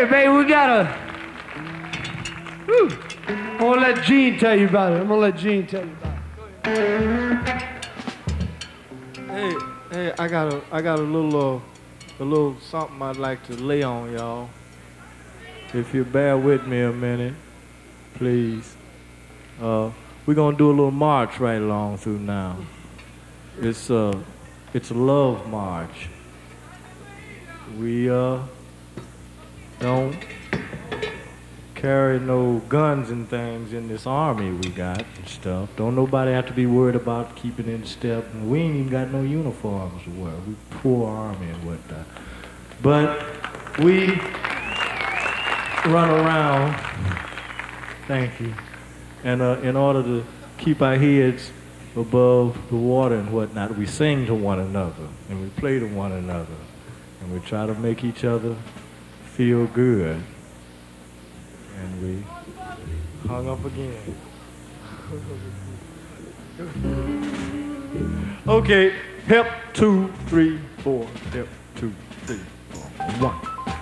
Hey, baby, we gotta... Whew. I'm gonna let Gene tell you about it. Hey, I got a little something I'd like to lay on y'all. If you bear with me a minute, please. We're gonna do a little march right along through now. It's a love march. We don't carry no guns and things in this army we got and stuff. Don't nobody have to be worried about keeping in step. And we ain't even got no uniforms to wear. We poor army and whatnot. But we run around, thank you, and in order to keep our heads above the water and whatnot, we sing to one another and we play to one another and we try to make each other feel good. And we hung up again. Okay, hip, 2, 3, 4, hip, 2, 3, 4, 1.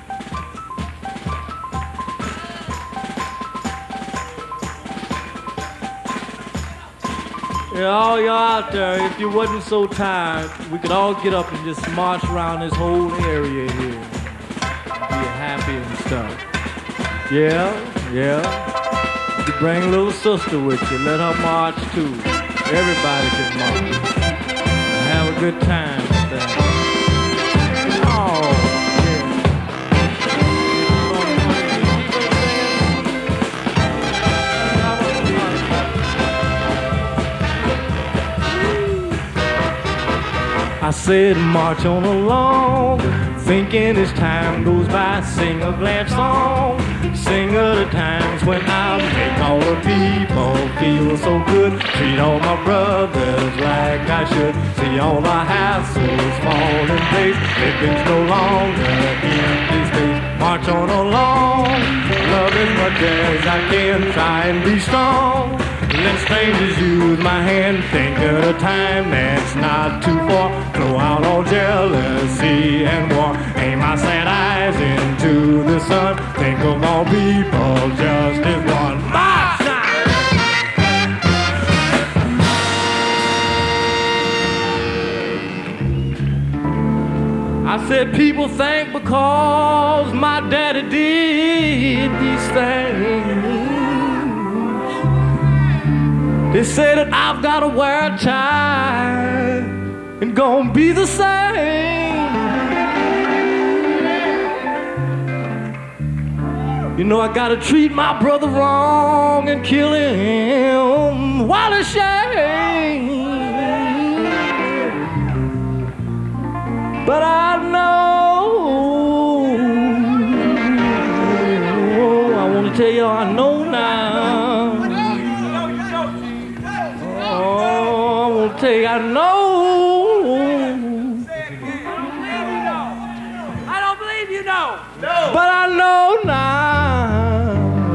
Yeah, all y'all out there, if you wasn't so tired, we could all get up and just march around this whole area here. Be happy and stuff. Yeah. You bring a little sister with you. Let her march too. Everybody can march. And have a good time with that. Oh, yeah. I said march on along, thinking as time goes by, sing a glad song. Sing of the times when I make all the people feel so good. Treat all my brothers like I should. See all the hassles fall in place. Living's no longer empty space. March on along, love as much as I can. Try and be strong. Let strangers use my hand. Think of a time that's not too far. Throw out all jealousy and war. Aim my sad eyes into the sun. Think of all people just as one. March! I said people think because my daddy did these things, they say that I've got to wear a tie and gonna be the same. You know I gotta treat my brother wrong and kill him while it's shame. But I know, I wanna tell you I know now. Oh, I wanna tell you I know. I don't believe you know. No. But I know now.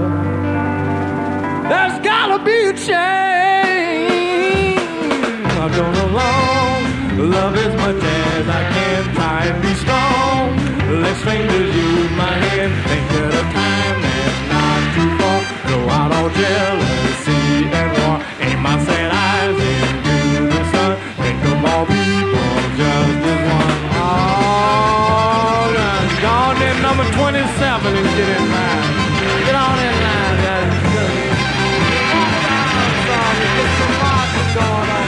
There's gotta be a change. I'm going along, love as much as I can. Try and be strong. Let strangers use my hand. Think of a time that's not too far. Throw out all jealousy and war. Aim my sad eyes into the sun. Think of all people just as one. Oh, go on in number 27 and get in line. Get on in line, guys. Get some marching going on.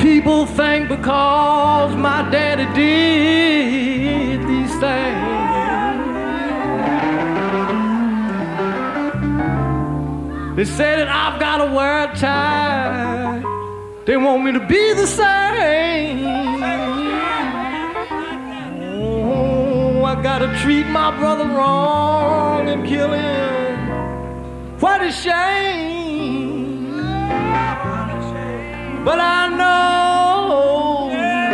People think because my daddy did these things, they say that I've got to wear a tie. They want me to be the same. Oh, I gotta treat my brother wrong and kill him. What a shame. But I know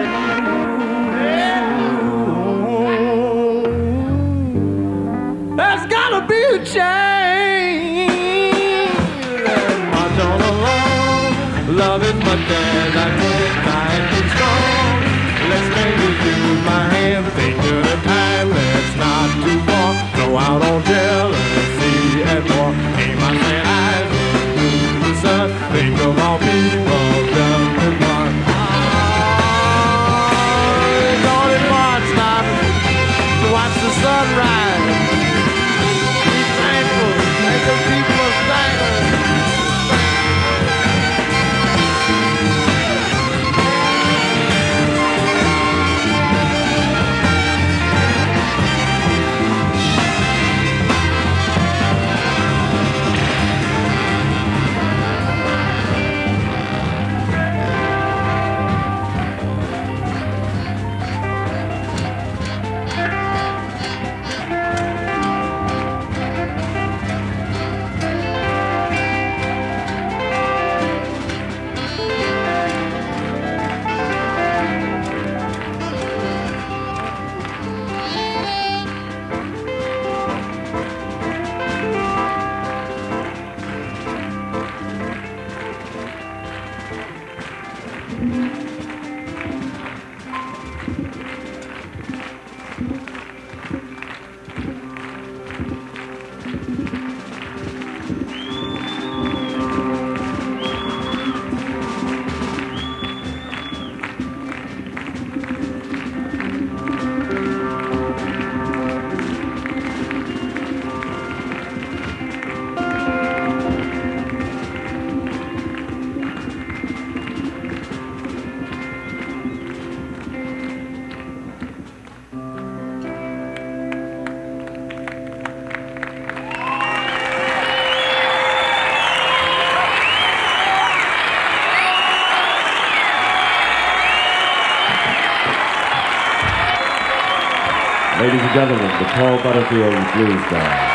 there's gotta be a change. March on along, love is much as I can, kind and strong. Let's make it use my hand, think to the time that's not too far. Throw out all jealousy and war. Aim my sad eyes into the sun. Think of all people just as one. Gone in March now to watch the sunrise. Be thankful, make the people thankful. Ladies and gentlemen, the Paul Butterfield Blues Band.